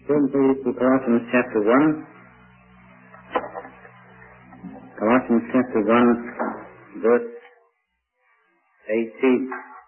Turn please to Colossians chapter 1. Colossians chapter 1, verse 18.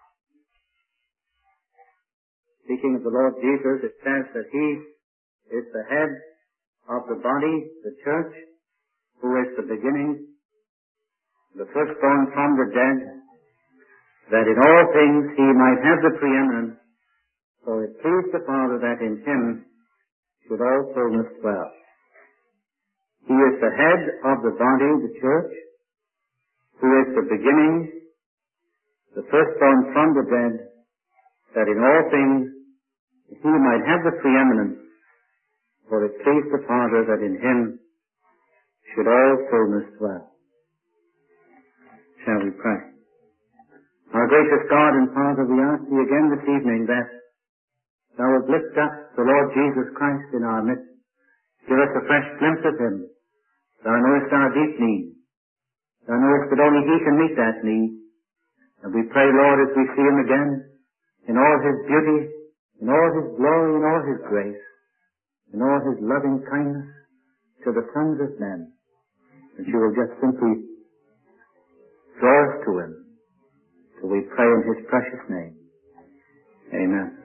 Speaking of the Lord Jesus, it says that He is the head of the body, the church, who is the beginning, the firstborn from the dead, that in all things He might have the preeminence, for it pleased the Father that in Him should all fullness dwell. He is the head of the body, the church, who is the beginning, the firstborn from the dead, that in all things He might have the preeminence, for it pleased the Father that in Him should all fullness dwell. Shall we pray? Our gracious God and Father, we ask Thee again this evening that Thou wilt lift up the Lord Jesus Christ in our midst. Give us a fresh glimpse of Him. Thou knowest our deep need. Thou knowest that only He can meet that need. And we pray, Lord, as we see Him again, in all His beauty, in all His glory, in all His grace, in all His loving kindness to the sons of men, that You will just simply draw us to Him. So we pray in His precious name. Amen.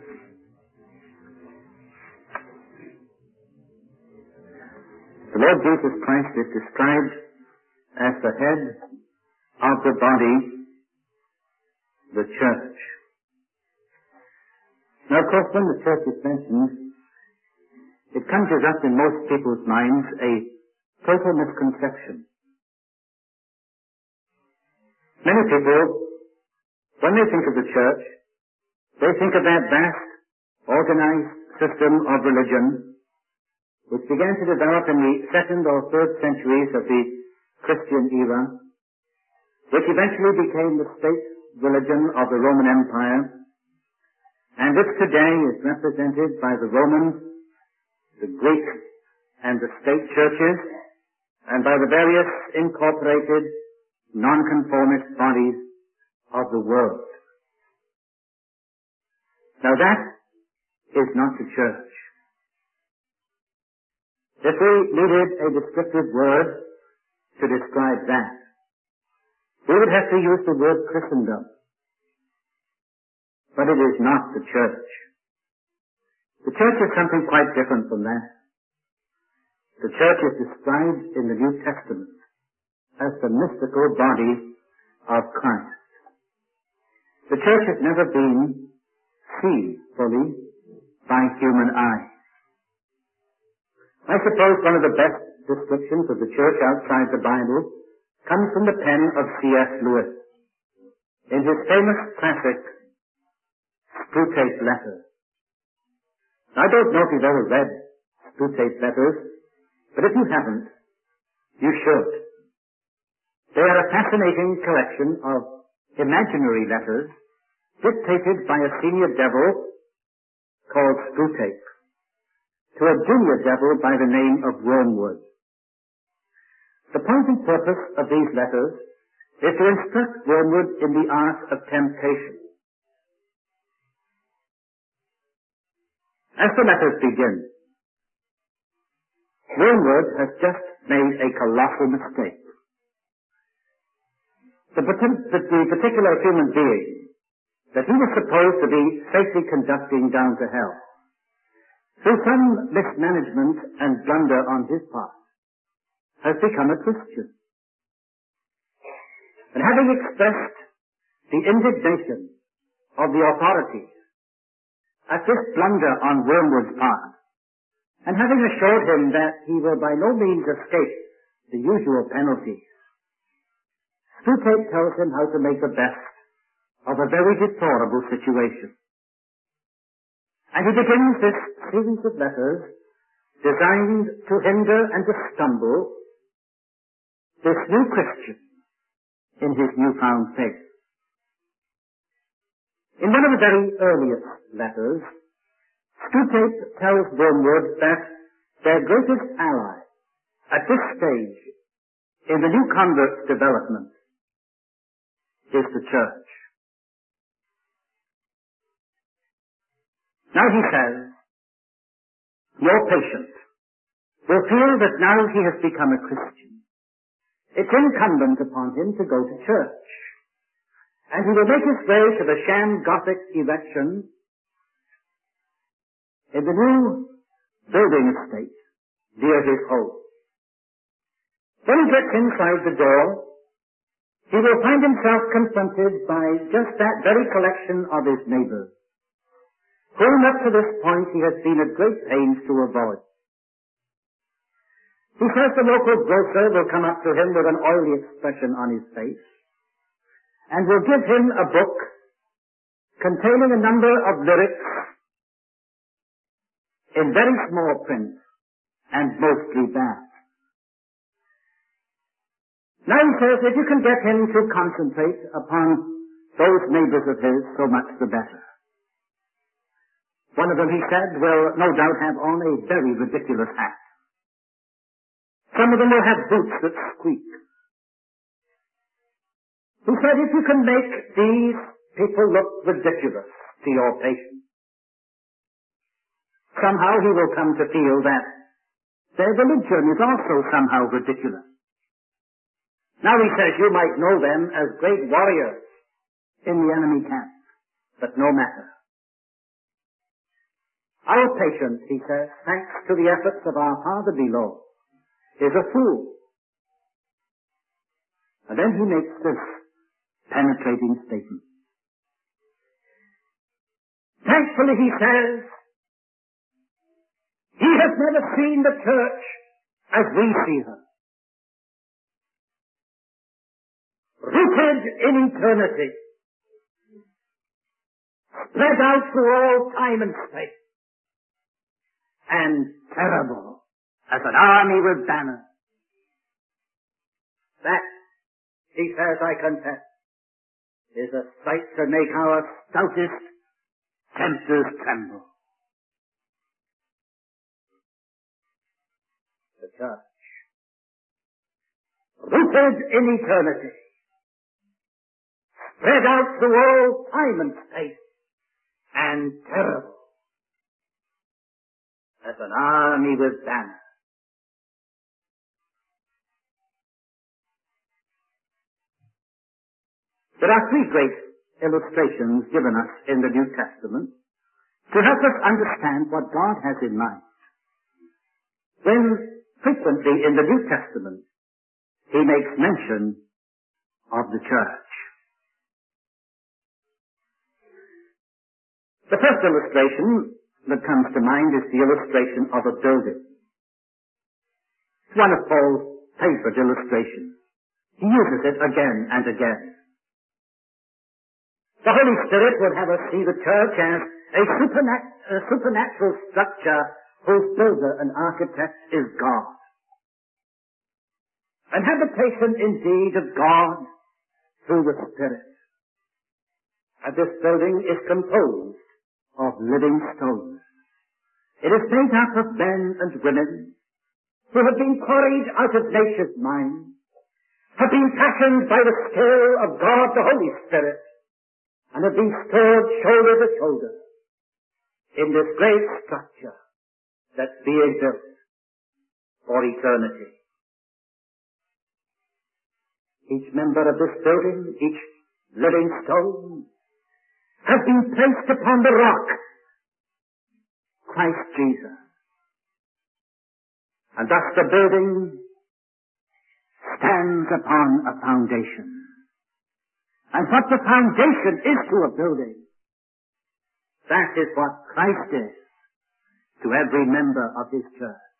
The Lord Jesus Christ is described as the head of the body, the church. Now, of course, when the church is mentioned, it conjures up in most people's minds a total misconception. Many people, when they think of the church, they think of that vast, organized system of religion which began to develop in the 2nd or 3rd centuries of the Christian era, which eventually became the state religion of the Roman Empire, and which today is represented by the Roman, the Greek, and the state churches, and by the various incorporated nonconformist bodies of the world. Now that is not the church. If we needed a descriptive word to describe that, we would have to use the word Christendom. But it is not the church. The church is something quite different from that. The church is described in the New Testament as the mystical body of Christ. The church has never been seen fully by human eye. I suppose one of the best descriptions of the church outside the Bible comes from the pen of C.S. Lewis in his famous classic Screwtape Letters. I don't know if you've ever read Screwtape Letters, but if you haven't, you should. They are a fascinating collection of imaginary letters dictated by a senior devil called Screwtape to a junior devil by the name of Wormwood. The point and purpose of these letters is to instruct Wormwood in the art of temptation. As the letters begin, Wormwood has just made a colossal mistake. The particular human being that he was supposed to be safely conducting down to hell, through some mismanagement and blunder on his part, has become a Christian. And having expressed the indignation of the authorities at this blunder on Wormwood's part, and having assured him that he will by no means escape the usual penalties, Screwtape tells him how to make the best of a very deplorable situation. And he begins this series of letters designed to hinder and to stumble this new Christian in his newfound faith. In one of the very earliest letters, Screwtape tells Wormwood that their greatest ally at this stage in the new convert's development is the church. Now he says, your patient will feel that now he has become a Christian, it's incumbent upon him to go to church. And he will make his way to the sham Gothic erection in the new building estate near his home. When he gets inside the door, he will find himself confronted by just that very collection of his neighbors, whom up to this point he has been at great pains to avoid. He says the local grocer will come up to him with an oily expression on his face and will give him a book containing a number of lyrics in very small print and mostly bad. Now he says if you can get him to concentrate upon those neighbors of his, so much the better. One of them, he said, will no doubt have on a very ridiculous hat. Some of them will have boots that squeak. He said, if you can make these people look ridiculous to your patient, somehow he will come to feel that their religion is also somehow ridiculous. Now he says you might know them as great warriors in the enemy camp, but no matter. Our patient, he says, thanks to the efforts of our Father below, is a fool. And then he makes this penetrating statement. Thankfully, he says, he has never seen the church as we see her. Rooted in eternity, spread out through all time and space, and terrible as an army with banners. That, he says, I confess, is a sight to make our stoutest tempters tremble. The church, rooted in eternity, spread out through all time and space, and terrible as an army with banners. There are three great illustrations given us in the New Testament to help us understand what God has in mind. When frequently in the New Testament he makes mention of the church. The first illustration that comes to mind is the illustration of a building. It's one of Paul's favorite illustrations. He uses it again and again. The Holy Spirit would have us see the church as a supernatural structure whose builder and architect is God. An habitation indeed of God through the Spirit. And this building is composed of living stones. It is made up of men and women who have been quarried out of nature's mind, have been fashioned by the skill of God the Holy Spirit, and have been stored shoulder to shoulder in this great structure that's being built for eternity. Each member of this building, each living stone, has been placed upon the rock, Christ Jesus. And thus the building stands upon a foundation. And what the foundation is to a building, that is what Christ is to every member of his church.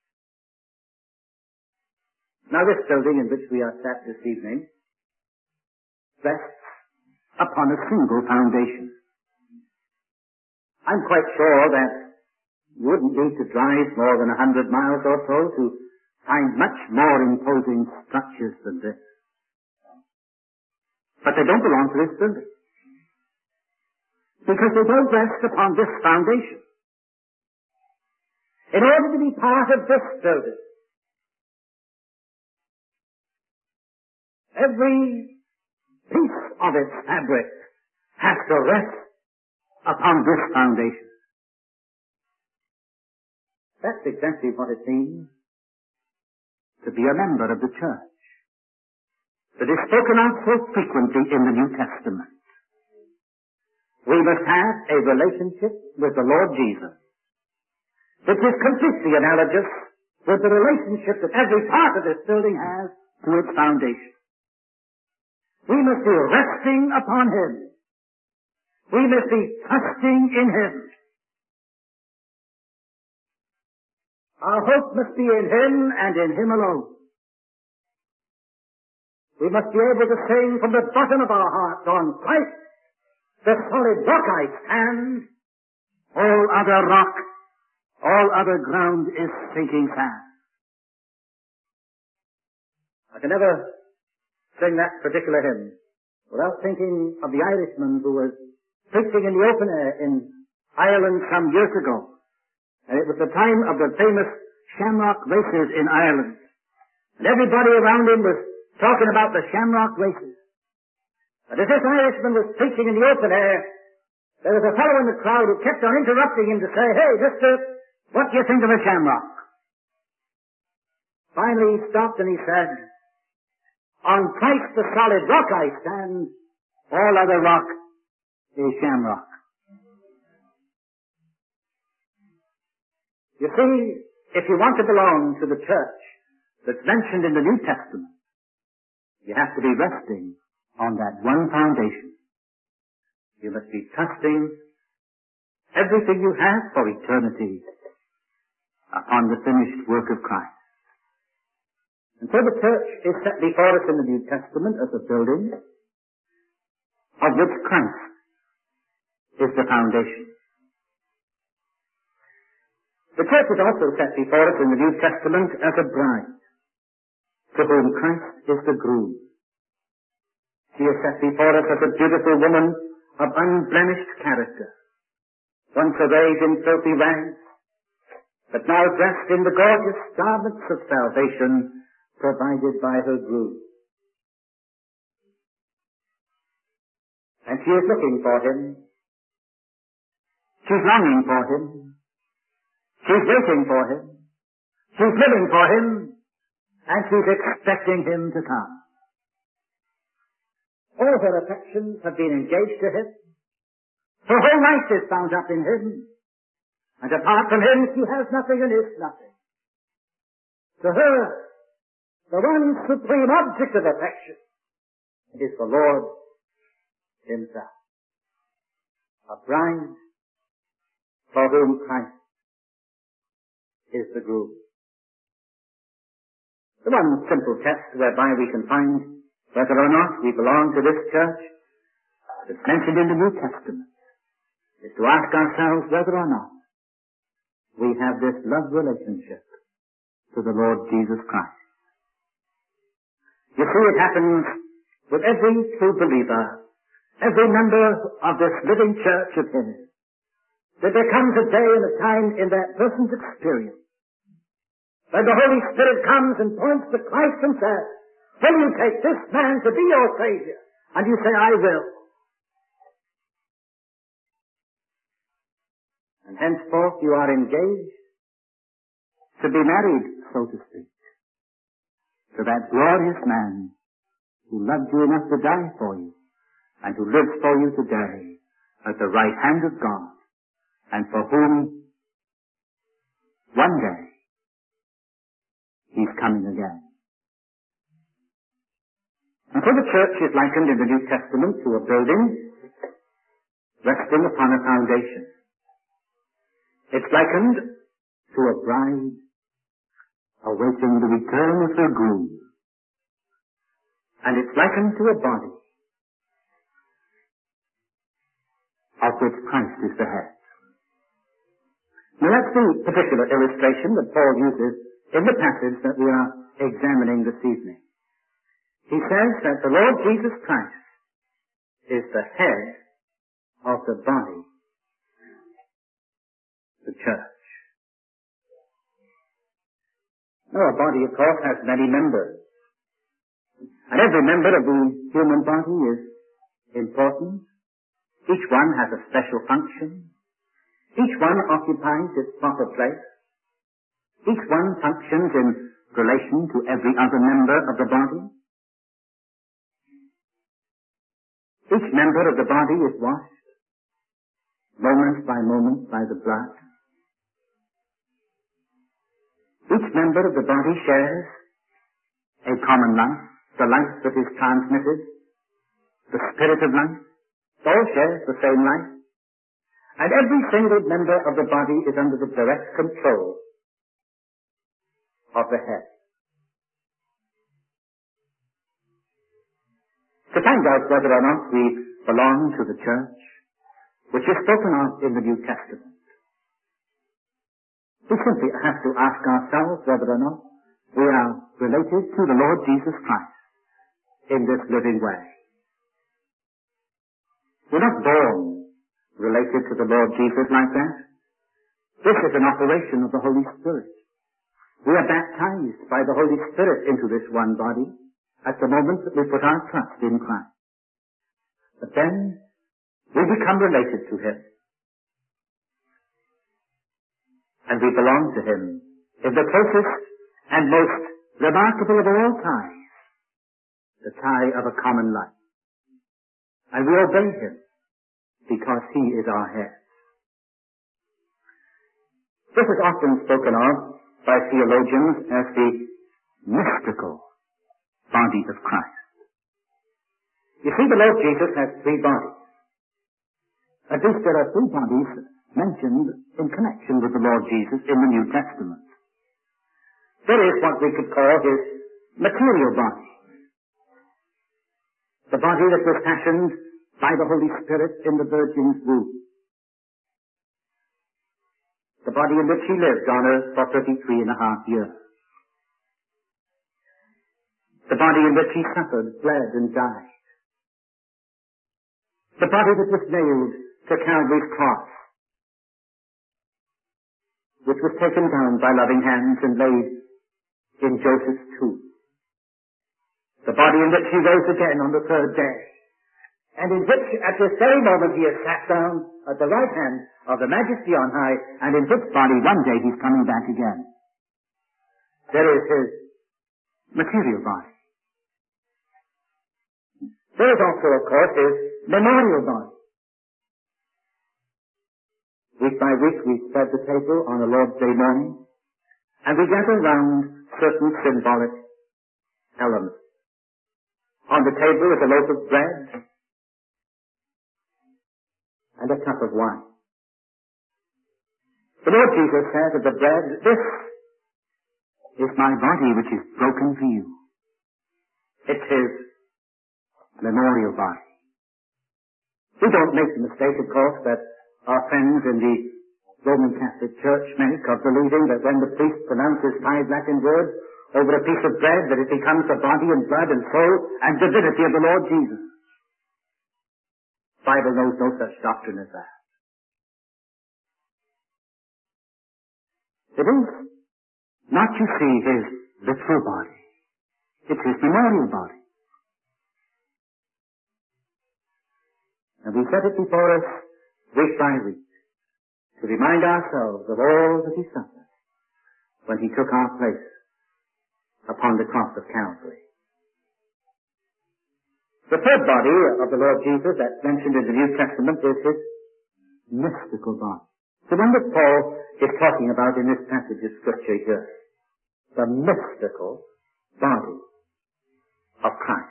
Now this building in which we are sat this evening rests upon a single foundation. I'm quite sure that you wouldn't need to drive more than 100 miles or so to find much more imposing structures than this. But they don't belong to this building, because they don't rest upon this foundation. In order to be part of this building, every piece of its fabric has to rest upon this foundation. That's exactly what it means to be a member of the church that is spoken of so frequently in the New Testament. We must have a relationship with the Lord Jesus which is completely analogous with the relationship that every part of this building has to its foundation. We must be resting upon Him. We must be trusting in Him. Our hope must be in Him and in Him alone. We must be able to sing from the bottom of our hearts, on Christ, the solid rock I stand, all other rock, all other ground is sinking sand. I can never sing that particular hymn without thinking of the Irishman who was preaching in the open air in Ireland some years ago. And it was the time of the famous shamrock races in Ireland. And everybody around him was talking about the shamrock races. But as this Irishman was preaching in the open air, there was a fellow in the crowd who kept on interrupting him to say, "Hey, mister, what do you think of a shamrock?" Finally he stopped and he said, "On Christ the solid rock I stand, all other rock is shamrock." You see, if you want to belong to the church that's mentioned in the New Testament, you have to be resting on that one foundation. You must be trusting everything you have for eternity upon the finished work of Christ. And so the church is set before us in the New Testament as a building of which Christ is the foundation. The church is also set before us in the New Testament as a bride, to whom Christ is the groom. She is set before us as a beautiful woman of unblemished character, once arrayed in filthy rags, but now dressed in the gorgeous garments of salvation provided by her groom. And she is looking for him. She's longing for him. She's waiting for him. She's living for him. And she's expecting him to come. All her affections have been engaged to him. Her whole life is bound up in him. And apart from him, she has nothing and is nothing. To her, the one supreme object of affection is the Lord Himself. A bride for whom Christ is the groom. The one simple test whereby we can find whether or not we belong to this church that's mentioned in the New Testament is to ask ourselves whether or not we have this love relationship to the Lord Jesus Christ. You see, it happens with every true believer, every member of this living church of His, that there comes a day and a time in that person's experience when the Holy Spirit comes and points to Christ and says, "Will you take this man to be your Savior?" And you say, "I will." And henceforth you are engaged to be married, so to speak, to that glorious man who loved you enough to die for you and who lives for you today at the right hand of God, and for whom one day He's coming again. And so the church is likened in the New Testament to a building resting upon a foundation. It's likened to a bride awaiting the return of her groom. And it's likened to a body of which Christ is the head. Now that's the particular illustration that Paul uses in the passage that we are examining this evening. He says that the Lord Jesus Christ is the head of the body, the church. Now a body, of course, has many members. And every member of the human body is important. Each one has a special function. Each one occupies its proper place. Each one functions in relation to every other member of the body. Each member of the body is washed moment by moment by the blood. Each member of the body shares a common life, the life that is transmitted, the spirit of life. All share the same life. And every single member of the body is under the direct control of the head. To find out whether or not we belong to the church, which is spoken of in the New Testament, we simply have to ask ourselves whether or not we are related to the Lord Jesus Christ in this living way. We're not born related to the Lord Jesus like that. This is an operation of the Holy Spirit. We are baptized by the Holy Spirit into this one body at the moment that we put our trust in Christ. But then we become related to Him. And we belong to Him in the closest and most remarkable of all ties, the tie of a common life. And we obey Him because He is our head. This is often spoken of by theologians as the mystical body of Christ. You see, the Lord Jesus has three bodies. At least there are three bodies mentioned in connection with the Lord Jesus in the New Testament. There is what we could call His material body. The body that was fashioned by the Holy Spirit in the Virgin's womb. The body in which He lived on earth for 33.5 years. The body in which He suffered, bled, and died. The body that was nailed to Calvary's cross, which was taken down by loving hands and laid in Joseph's tomb. The body in which He rose again on the third day, and in which at this very moment He has sat down at the right hand of the Majesty on high, and in which body one day He's coming back again. There is His material body. There is also, of course, His memorial body. Week by week we spread the table on a Lord's Day morning, and we gather round certain symbolic elements. On the table is a loaf of bread and a cup of wine. The Lord Jesus said of the bread, "This is my body which is broken for you." It's His memorial body. We don't make the mistake, of course, that our friends in the Roman Catholic Church make of believing that when the priest pronounces 5 Latin words over a piece of bread, that it becomes the body and blood and soul and divinity of the Lord Jesus. The Bible knows no such doctrine as that. It is not, you see, His literal body. It's His memorial body. And we set it before us week by week to remind ourselves of all that He suffered when He took our place upon the cross of Calvary. The third body of the Lord Jesus that's mentioned in the New Testament is His mystical body. The one that Paul is talking about in this passage of Scripture here. The mystical body of Christ.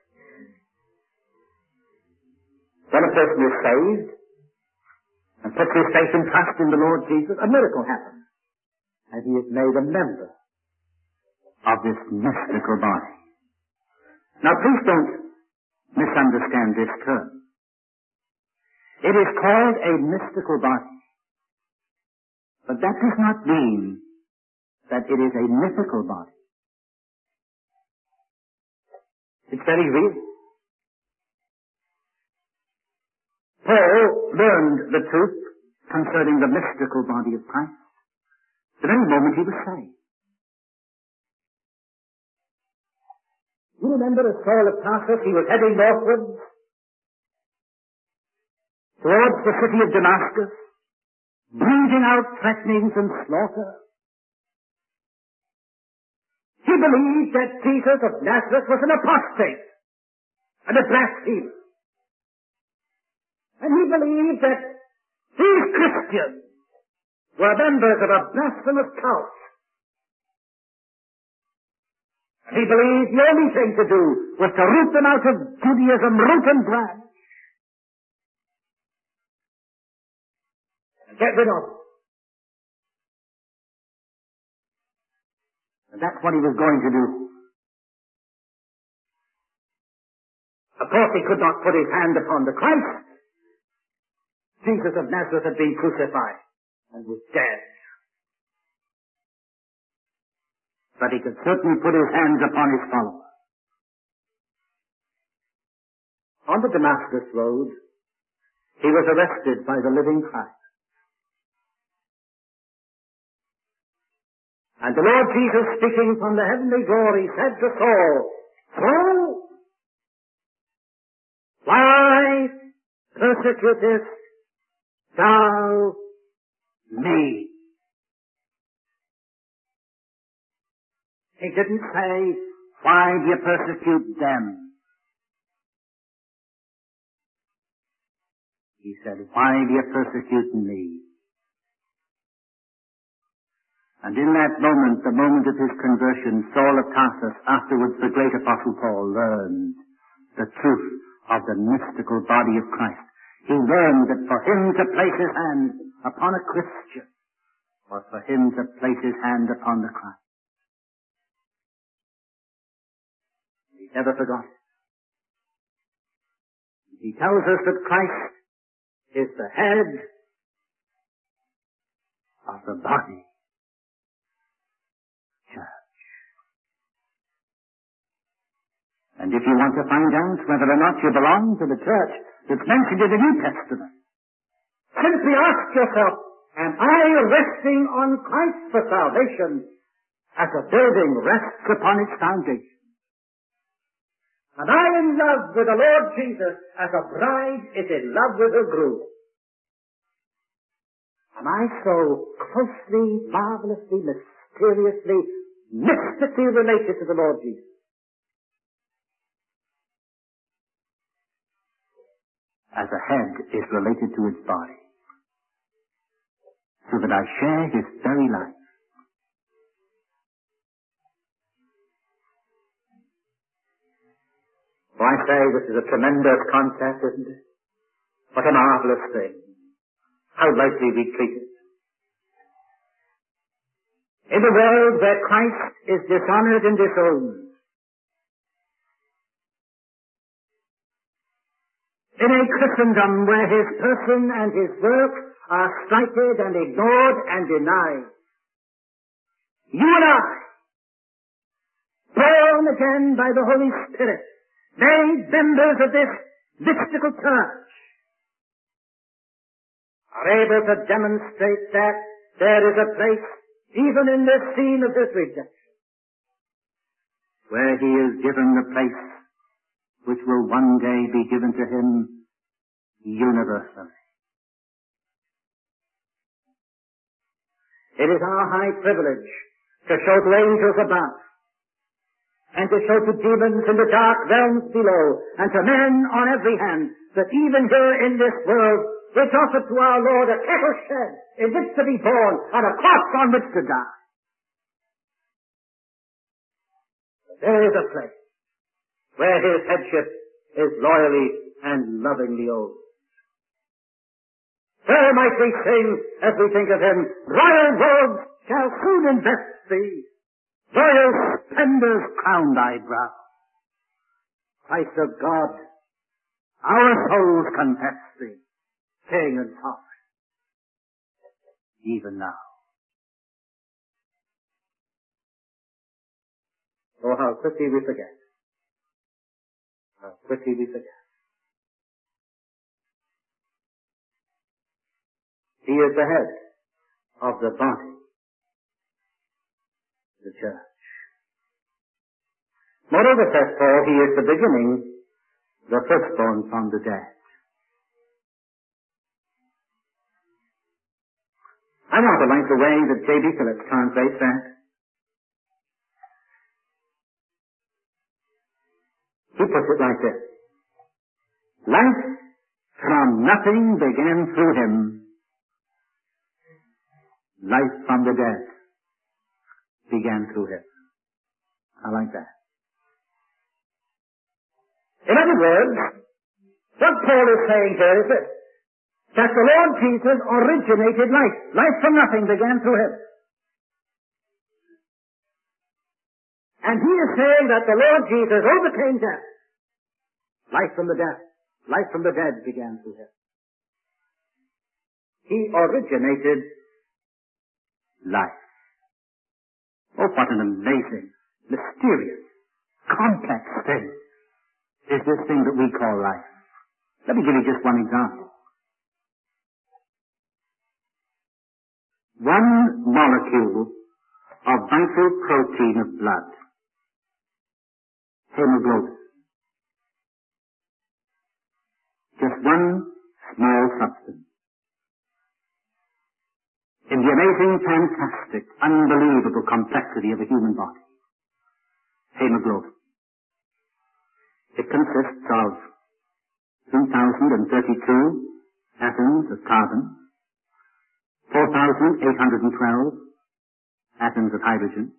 When a person is saved and puts his faith and trust in the Lord Jesus, a miracle happens. And he is made a member of this mystical body. Now please don't misunderstand this term. It is called a mystical body. But that does not mean that it is a mythical body. It's very real. Paul learned the truth concerning the mystical body of Christ the very moment he was saved. You remember as Saul of Tarsus, he was heading northwards towards the city of Damascus, breathing out threatenings and slaughter. He believed that Jesus of Nazareth was an apostate and a blasphemer. And he believed that these Christians were members of a blasphemous cult. And he believed the only thing to do was to root them out of Judaism, root and branch, and get rid of them. And that's what he was going to do. Of course, he could not put his hand upon the Christ. Jesus of Nazareth had been crucified and was dead. But he could certainly put his hands upon his follower. On the Damascus road, he was arrested by the living Christ. And the Lord Jesus, speaking from the heavenly glory, said to Saul, Saul, why persecutest thou me? He didn't say, why do you persecute them? He said, why do you persecute me? And in that moment, the moment of his conversion, Saul of Tarsus, afterwards the great Apostle Paul, learned the truth of the mystical body of Christ. He learned that for him to place his hand upon a Christian was for him to place his hand upon the Christ. He never forgot it. He tells us that Christ is the head of the body. And if you want to find out whether or not you belong to the church that's mentioned in the New Testament, simply ask yourself, am I resting on Christ for salvation as a building rests upon its foundation? Am I in love with the Lord Jesus as a bride is in love with her groom? Am I so closely, marvelously, mysteriously, mystically related to the Lord Jesus? As a head is related to its body, so that I share his very life. Well, I say this is a tremendous concept, isn't it? What a marvelous thing. How lightly we treat it. In a world where Christ is dishonored and disowned, in a Christendom where his person and his work are slighted and ignored and denied, you and I, born again by the Holy Spirit, made members of this mystical church, are able to demonstrate that there is a place, even in this scene of this rejection, where he is given the place which will one day be given to him universally. It is our high privilege to show to angels above, and to show to demons in the dark realms below, and to men on every hand, that even here in this world, which offered to our Lord a kettle shed in which to be born, and a cross on which to die, there is a place where his headship is loyally and lovingly owed. There might we sing, as we think of him, royal robes shall soon invest thee, royal splendors crown thy brow. Christ of God, our souls confess thee, King and Sovereign, even now. Oh, how quickly we forget. How quickly we forget. He is the head of the body, the church. Moreover, says Paul, he is the beginning, the firstborn from the dead. I rather like the way that J.B. Phillips translates that. He puts it like this. Life from nothing began through him. Life from the dead began through him. I like that. In other words, what Paul is saying here is this, that the Lord Jesus originated life. Life from nothing began through him. And he is saying that the Lord Jesus overcame death. Life from the dead began through him. He originated life. Oh, what an amazing, mysterious, complex thing is this thing that we call life. Let me give you just one example. One molecule of vital protein of blood, hemoglobin. Just one small substance. In the amazing, fantastic, unbelievable complexity of a human body. Hemoglobin. It consists of 2,032 atoms of carbon, 4,812 atoms of hydrogen,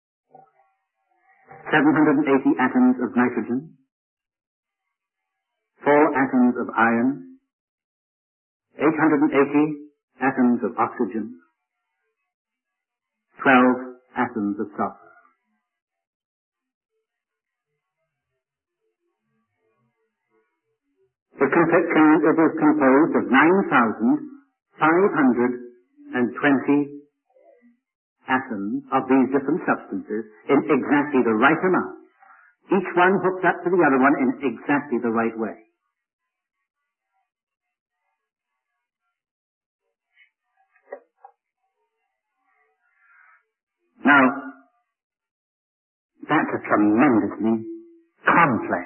780 atoms of nitrogen, 4 atoms of iron, 880 atoms of oxygen, 12 atoms of sulfur. It is composed of 9,520 atoms of these different substances in exactly the right amount. Each one hooked up to the other one in exactly the right way. Now, that's a tremendously complex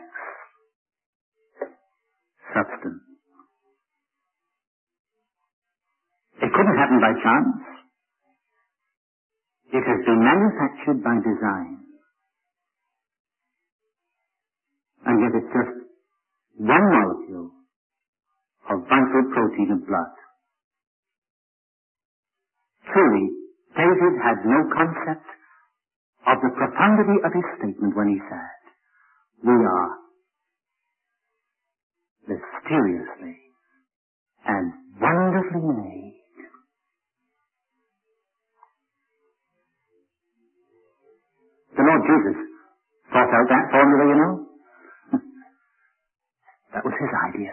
substance. It couldn't happen by chance. It has been manufactured by design. And yet it's just one molecule of vital protein of blood. Truly, David had no concept of the profundity of his statement when he said, we are mysteriously and wonderfully made. The Lord Jesus thought out that formula, you know. That was his idea.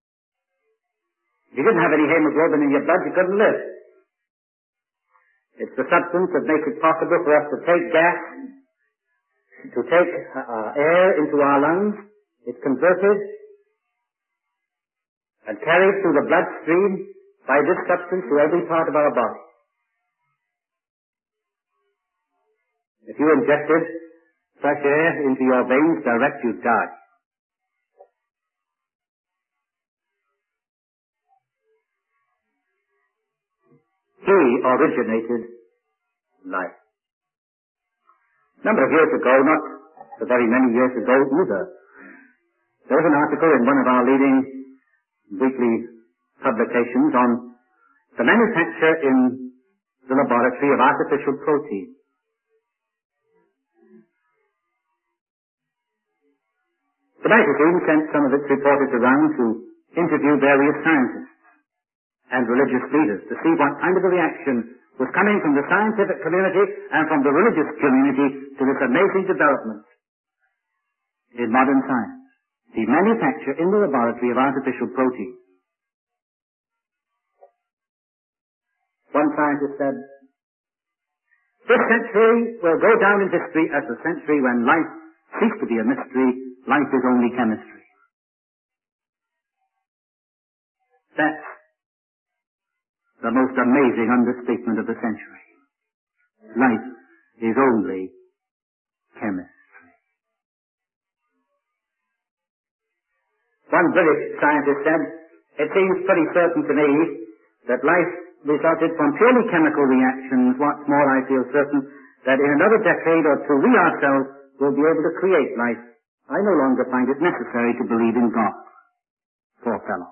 If you didn't have any hemoglobin in your blood, you couldn't live. It's the substance that makes it possible for us to take gas, to take air into our lungs. It's converted and carried through the bloodstream by this substance to every part of our body. If you injected fresh air into your veins direct, you'd die. He originated life. A number of years ago, not so very many years ago either, there was an article in one of our leading weekly publications on the manufacture in the laboratory of artificial protein. The magazine sent some of its reporters around to interview various scientists and religious leaders to see what kind of a reaction was coming from the scientific community and from the religious community to this amazing development in modern science, the manufacture in the laboratory of artificial protein. One scientist said, this century will go down in history as the century when life ceased to be a mystery, life is only chemistry. That's the most amazing understatement of the century. Life is only chemistry. One British scientist said, it seems pretty certain to me that life resulted from purely chemical reactions. What's more, I feel certain that in another decade or two we ourselves will be able to create life I no longer find it necessary to believe in God. Poor fellow.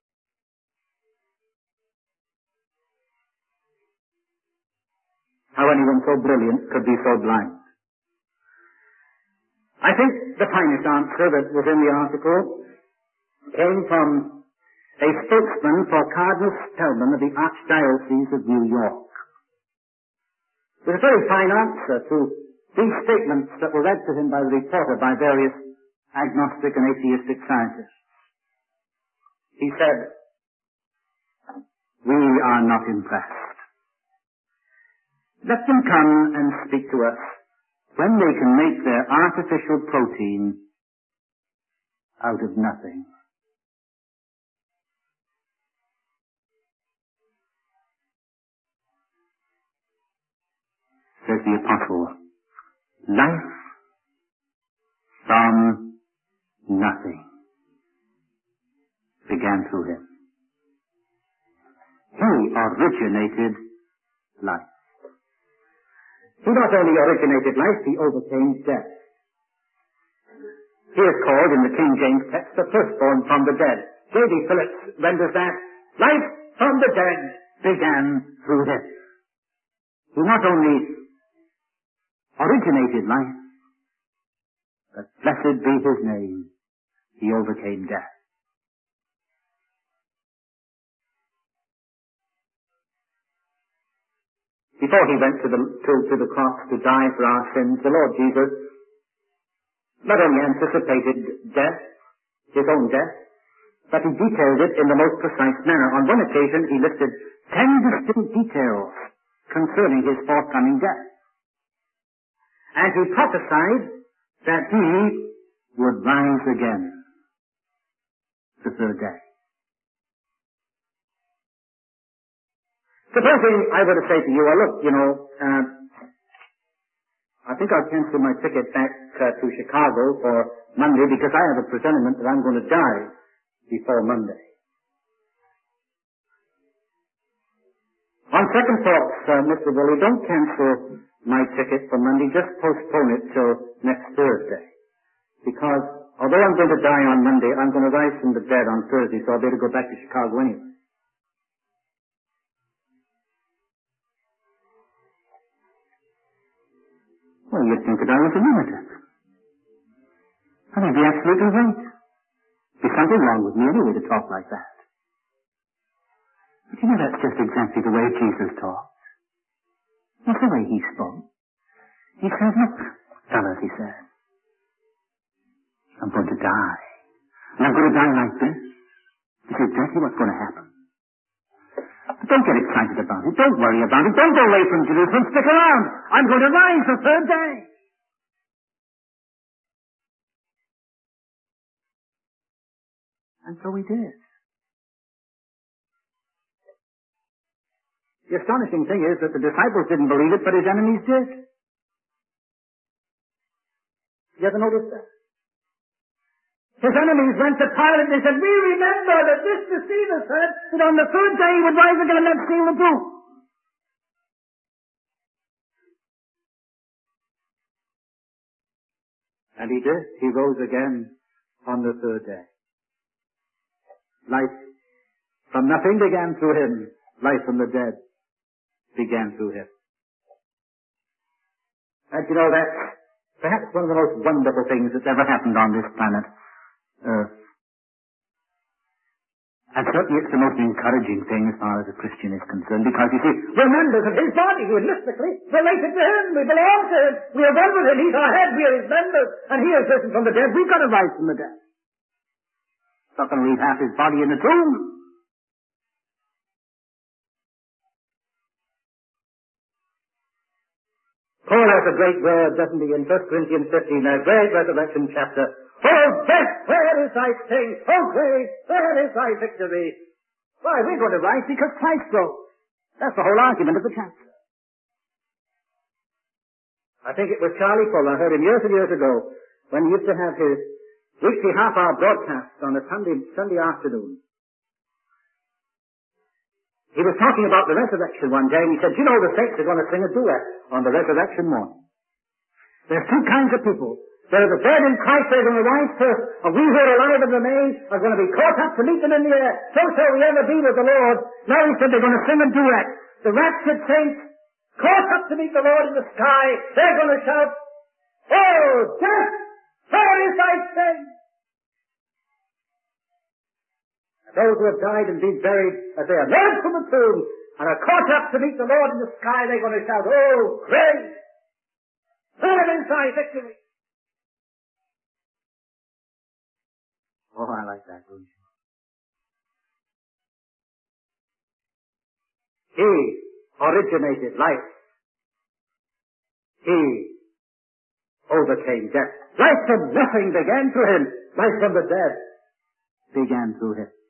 How anyone so brilliant could be so blind. I think the finest answer that was in the article came from a spokesman for Cardinal Spellman of the Archdiocese of New York. It was a very fine answer to these statements that were read to him by the reporter by various agnostic and atheistic scientists. He said, "We are not impressed. Let them come and speak to us when they can make their artificial protein out of nothing." Says the apostle, life from nothing began through him. He originated life. He not only originated life, he overcame death. He is called in the King James text the firstborn from the dead. J.B. Phillips renders that life from the dead began through him. He not only originated life, but blessed be his name, he overcame death. Before he went to the cross to die for our sins, the Lord Jesus not only anticipated death, his own death, but he detailed it in the most precise manner. On one occasion, he listed 10 distinct details concerning his forthcoming death. And he prophesied that he would rise again the third day. Supposing I were to say to you, well, look, I think I'll cancel my ticket back to Chicago for Monday because I have a presentiment that I'm going to die before Monday. On second thoughts, Mr. Woolley, don't cancel my ticket for Monday, just postpone it till next Thursday. Because although I'm going to die on Monday, I'm going to rise from the dead on Thursday, so I'll be able to go back to Chicago anyway. Well, you'd think that I was a lunatic. And I'd be absolutely right. There's something wrong with me anyway to talk like that. But that's just exactly the way Jesus talked. That's the way he spoke. He said, look, fellas, he said, I'm going to die. And I'm going to die like this. This is exactly what's going to happen. But don't get excited about it. Don't worry about it. Don't go away from Jerusalem. Stick around. I'm going to rise the third day. And so he did. The astonishing thing is that the disciples didn't believe it, but his enemies did. You ever notice that? His enemies went to Pilate and they said, we remember that this deceiver said that on the third day he would rise again, and let's see him do. And he did. He rose again on the third day. Life from nothing began through him. Life from the dead began through him. And that's perhaps one of the most wonderful things that's ever happened on this planet Earth. And certainly it's the most encouraging thing as far as a Christian is concerned, because you see, we're members of his body, we're mystically related to him, we belong to him, we are one with him, he's our head, we are his members, and he has risen from the dead, we've got to rise from the dead. Not going to leave half his body in the tomb. Paul has a great word, doesn't he, in 1 Corinthians 15, a great resurrection chapter. Oh, death, where is thy sting? Oh, grave, where is thy victory? Why, we're going to rise because Christ rose. That's the whole argument of the chapter. I think it was Charlie Fuller, I heard him years and years ago, when he used to have his weekly half-hour broadcast on a Sunday afternoon. He was talking about the resurrection one day, and he said, the saints are going to sing a duet on the resurrection morning. There's two kinds of people. They're the dead in Christ, they're going to rise first, and we who are alive and remain are going to be caught up to meet them in the air. So shall we ever be with the Lord. Now he said they're going to sing a duet. The raptured saints, caught up to meet the Lord in the sky, they're going to shout, "Oh, death, where is thy sting?" And those who have died and been buried, as they emerge from the tomb and are caught up to meet the Lord in the sky, they're going to shout, "Oh, great, where is thy victory?" Oh, I like that, don't you? He originated life. He overcame death. Life from nothing began through him. Life from the dead began through him.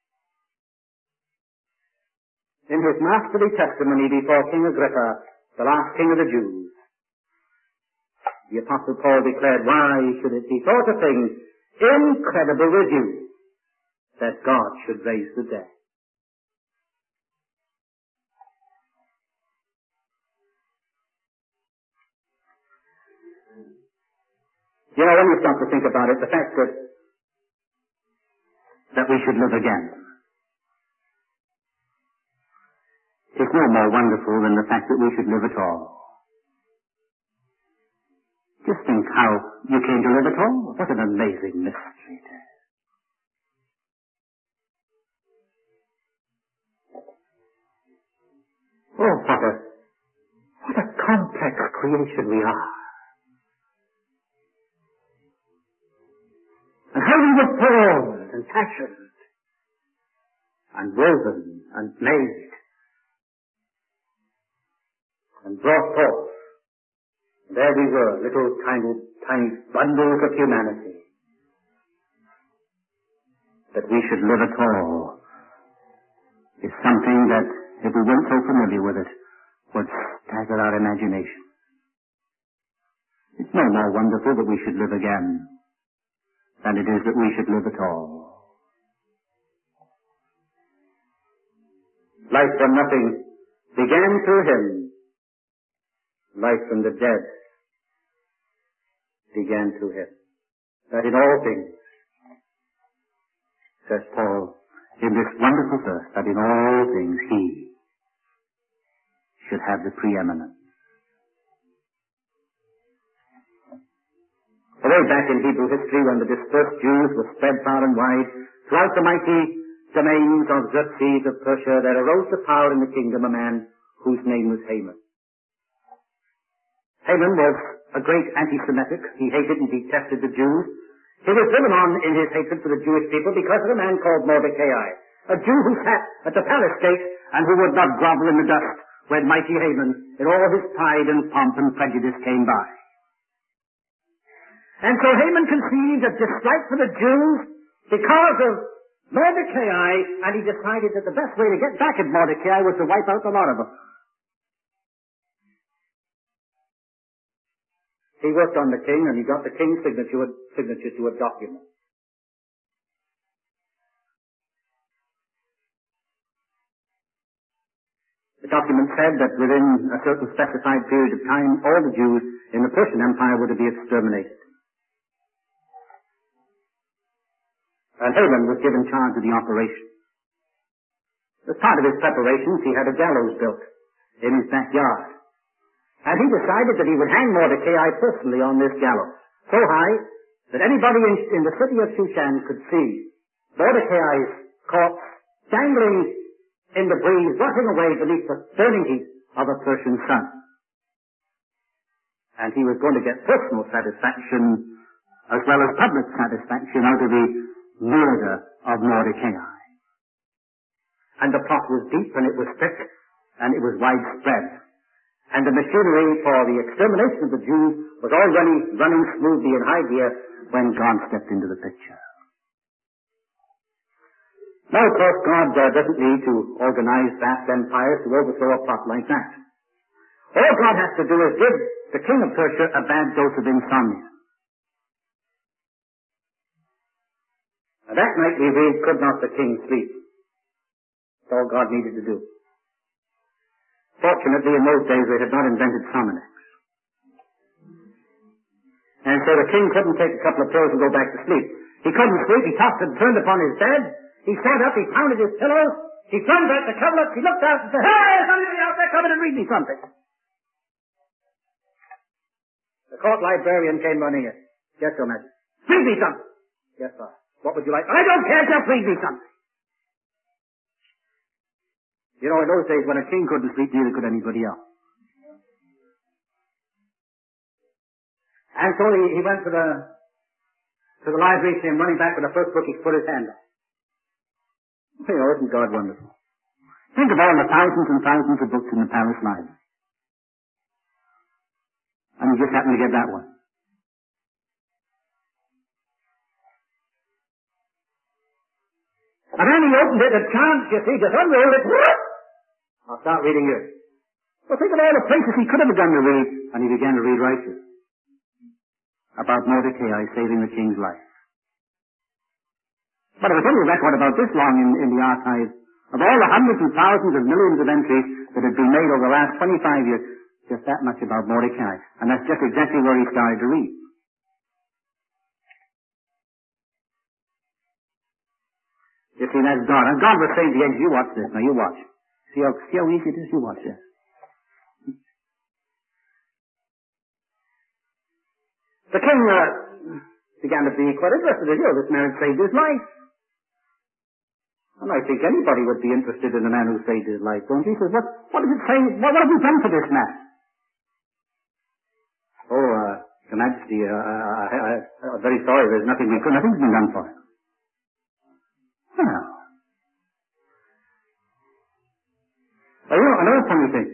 In his masterly testimony before King Agrippa, the last king of the Jews, the Apostle Paul declared, "Why should it be thought a thing incredible with you that God should raise the dead?" You know, when you start to think about it, the fact that we should live again is no more wonderful than the fact that we should live at all. Just think how you came to live at all. What an amazing mystery it is. Oh, what a complex creation we are. And how we were formed and fashioned and woven and made and brought forth. And there we were, little tiny bundles of humanity. That we should live at all is something that, if we weren't so familiar with it, would stagger our imagination. It's no more wonderful that we should live again than it is that we should live at all. Life from nothing began through him. Life from the dead began through him. That in all things, says Paul, in this wonderful verse, that in all things he should have the preeminence. Way back in Hebrew history, when the dispersed Jews were spread far and wide throughout the mighty domains of Xerxes of Persia, there arose to power in the kingdom a man whose name was Haman. Haman was a great anti-Semitic. He hated and detested the Jews. He was driven on in his hatred for the Jewish people because of a man called Mordecai, a Jew who sat at the palace gate and who would not grovel in the dust when mighty Haman, in all his pride and pomp and prejudice, came by. And so Haman conceived a dislike for the Jews because of Mordecai, and he decided that the best way to get back at Mordecai was to wipe out the lot of them. He worked on the king, and he got the king's signature to a document. The document said that within a certain specified period of time, all the Jews in the Persian Empire were to be exterminated. And Haman was given charge of the operation. As part of his preparations, he had a gallows built in his backyard. And he decided that he would hang Mordecai personally on this gallows, so high that anybody in the city of Shushan could see Mordecai's corpse dangling in the breeze, rotting away beneath the burning heat of a Persian sun. And he was going to get personal satisfaction as well as public satisfaction out of the murder of Mordecai. And the plot was deep, and it was thick, and it was widespread. And the machinery for the extermination of the Jews was already running smoothly in high gear when God stepped into the picture. Now, of course, God doesn't need to organize vast empires to overthrow a plot like that. All God has to do is give the king of Persia a bad dose of insomnia. And that night we read, could not the king sleep? That's all God needed to do. Fortunately, in those days they had not invented Sominex. And so the king couldn't take a couple of pills and go back to sleep. He couldn't sleep. He tossed and turned upon his bed. He sat up. He pounded his pillows. He flung back the coverlets. He looked out and said, "Hey, somebody out there, come in and read me something." The court librarian came running in. "Yes, Your Majesty." "Read me something." "Yes, sir." "What would you like?" "I don't care. Just read me something." You know, in those days when a king couldn't sleep, neither could anybody else. And so he went to the library, came running back with the first book he put his hand on. You know, isn't God wonderful? Think of all the thousands and thousands of books in the palace library. And he just happened to get that one. And then he opened it, a chance, you see, just unrolled it. I'll start reading here. Well, think of all the places he could have begun to read, and he began to read right here. About Mordecai saving the king's life. But there was only a record about this long in the archives of all the hundreds and thousands of millions of entries that had been made over the last 25 years, just that much about Mordecai. And that's just exactly where he started to read. You see, that's God. And God was saying to the angel, "You watch this. Now you watch. See how easy it is? You watch this." The king began to be quite interested. This man had saved his life. And I think anybody would be interested in a man who saved his life, don't you? He says, what does it say? What have you done for this man? "Oh, Your Majesty, I'm very sorry. There's nothing's been done for him." Well, you know, another funny thing.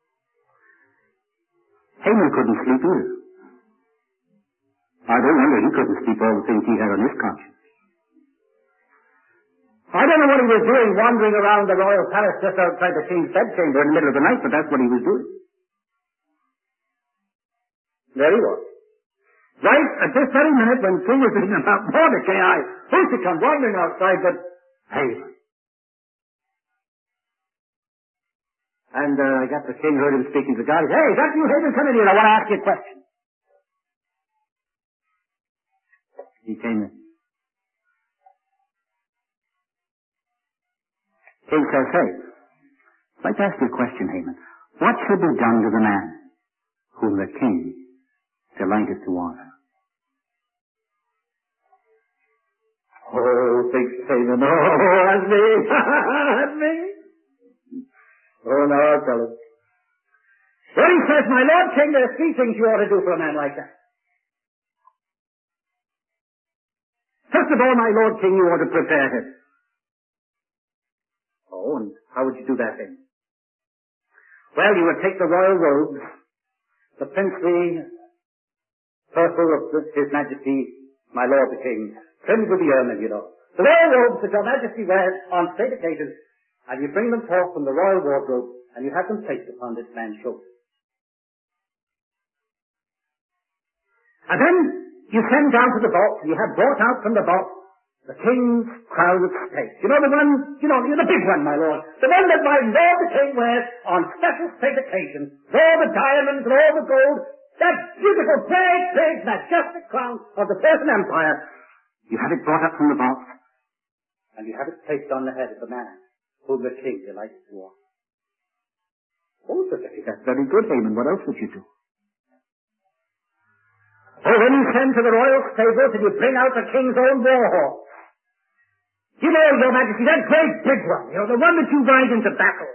Haman couldn't sleep either. I don't wonder he couldn't sleep all the things he had on his conscience. I don't know what he was doing wandering around the royal palace just outside the king's bedchamber in the middle of the night, but that's what he was doing. There he was. Right at this very minute when King was reading about Mordecai, who should come wandering outside but Haman. And I guess the king heard him speaking to God. He said, "Hey, is that you, Haman? Come in here. I want to ask you a question." He came in. King says, "Hey, I'd like to ask you a question, Haman. What should be done to the man whom the king delighted to honor?" "Oh," thinks Haman, "oh, that's me, that's me. Oh, no, I'll tell him." Well, he says, "My Lord King, there are three things you ought to do for a man like that. First of all, my Lord King, you ought to prepare him." "Oh, and how would you do that then?" "Well, you would take the royal robes, the princely purple of His Majesty, my Lord the King, trimmed with the ermine, you know. The royal robes that Your Majesty wears on state occasions, and you bring them forth from the royal wardrobe, and you have them placed upon this man's shoulder. And then you send down to the vault, and you have brought out from the vault the king's crown of state. You know the one, the big one, my lord. The one that my lord the king wears on special state occasions. With all the diamonds and all the gold. That beautiful, big, majestic crown of the Persian Empire. You have it brought up from the vault, and you have it placed on the head of the man whom the king delights to honor." "Oh," said the king, "that's very good, Haman. What else would you do?" "Oh, then you send to the royal stables and you bring out the king's own war horse. You know, Your Majesty, that great big one, the one that you ride into battle.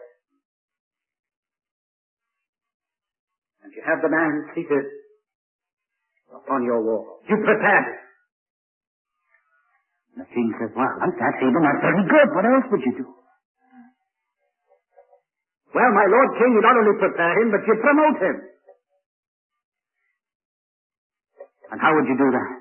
And you have the man seated upon your war horse. You prepared it." The king says, "Well, like that, Haman, that's very good. What else would you do?" "Well, my Lord King, you not only prepare him, but you promote him." "And how would you do that?"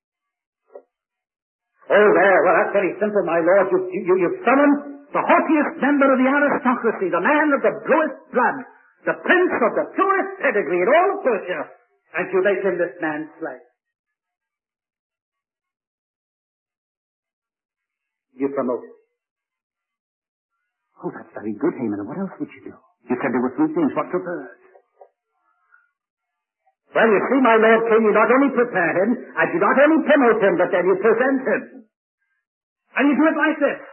"Oh, well, that's very simple, my lord. You summon the haughtiest member of the aristocracy, the man of the bluest blood, the prince of the purest pedigree in all of Persia, and you make him this man's slave. You promote him." "Oh, that's very good, Haman. And what else would you do? You said there were three things. What's the third?" Well, you see, my Lord King, you not only prepare him, and you not only promote him, but then you present him. And you do it like this.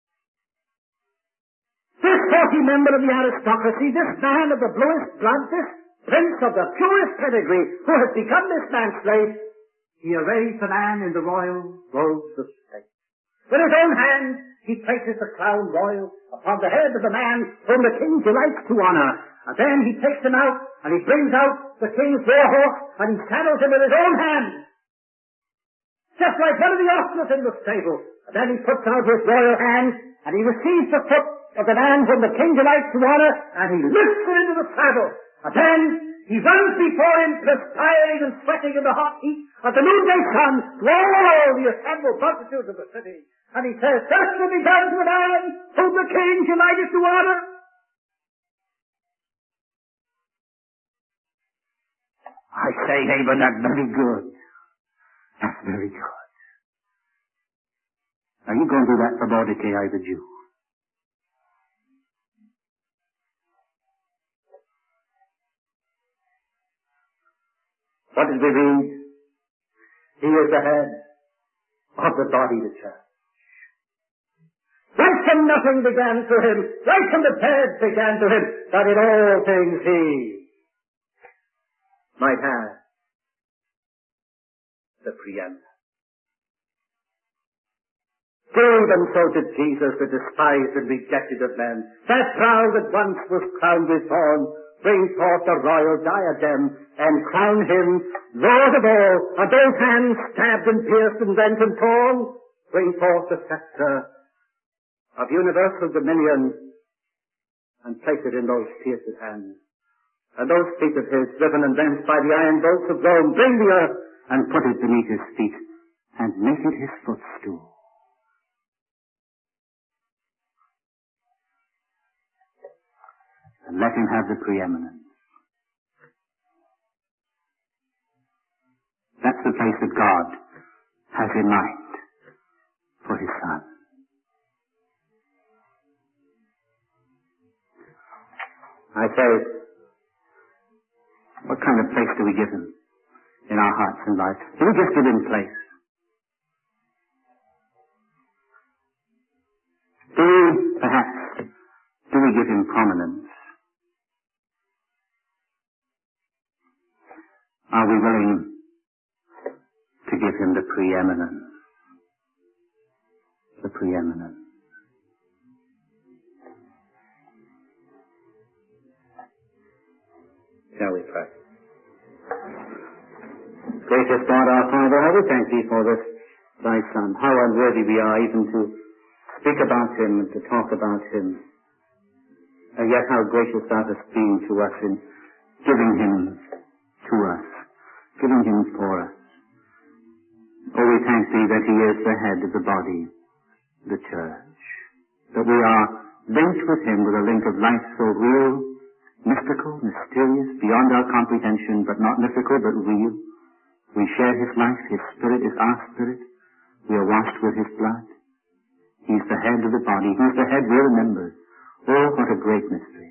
This haughty member of the aristocracy, this man of the bluest blood, this prince of the purest pedigree, who has become this man's slave, he arrays the man in the royal robes of state. With his own hand, he places the crown royal upon the head of the man whom the king delights to honor. And then he takes him out, and he brings out the king's war horse, and he saddles him with his own hand. Just like one of the ostlers in the stable. And then he puts out his royal hand, and he receives the foot of the man whom the king delights to honor, and he lifts him into the saddle. And then he runs before him, perspiring and sweating in the hot heat of the noonday sun, to all the assembled multitudes of the city. And he says, "Thus will be done to the man whom the king delighted to honor." I say, Haman, that's very good. That's very good. Are you going to do that for Mordecai the Jew? What did we read? He is the head of the body, the church. Right from nothing began to him, right from the dead began to him, that in all things he might have the preeminence. Through them so did Jesus, the despised and rejected of men, that brow that once was crowned with thorns, bring forth the royal diadem, and crown him Lord of all, and those hands stabbed and pierced and rent and torn, bring forth the scepter of universal dominion, and place it in those pierced hands. And those feet of his, driven and rent by the iron bolts of Rome, bring the earth, and put it beneath his feet, and make it his footstool. And let him have the preeminence. That's the place that God has in mind for his son. I say, what kind of place do we give him in our hearts and lives? Do we just give him place? Do we give him prominence? Are we willing to give him the preeminence? The preeminence. Shall we pray? Gracious God, our Father, I will thank thee for this, thy Son. How unworthy we are even to speak about him and to talk about him. And yet how gracious thou hast been to us in giving him to us, giving him for us. Oh, we thank thee that he is the head of the body, the church. That we are linked with him with a link of life so real, mystical, mysterious, beyond our comprehension, but not mythical, but real. We share his life, his spirit is our spirit. We are washed with his blood. He's the head of the body. He's the head, we're the members. Oh, what a great mystery.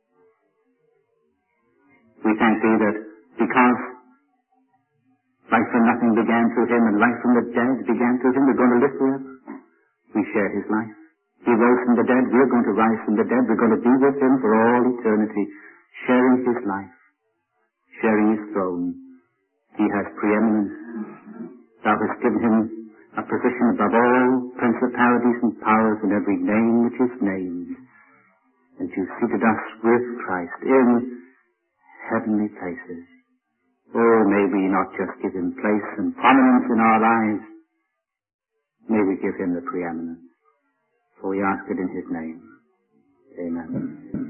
We thank thee that because life from nothing began through him and life from the dead began through him, we're going to live forever. We share his life. He rose from the dead, we're going to rise from the dead. We're going to be with him for all eternity, sharing his life, sharing his throne. He has preeminence. Thou hast given him a position above all principalities and powers and every name which is named. And you seated us with Christ in heavenly places. Oh, may we not just give him place and prominence in our lives. May we give him the preeminence. For we ask it in his name. Amen.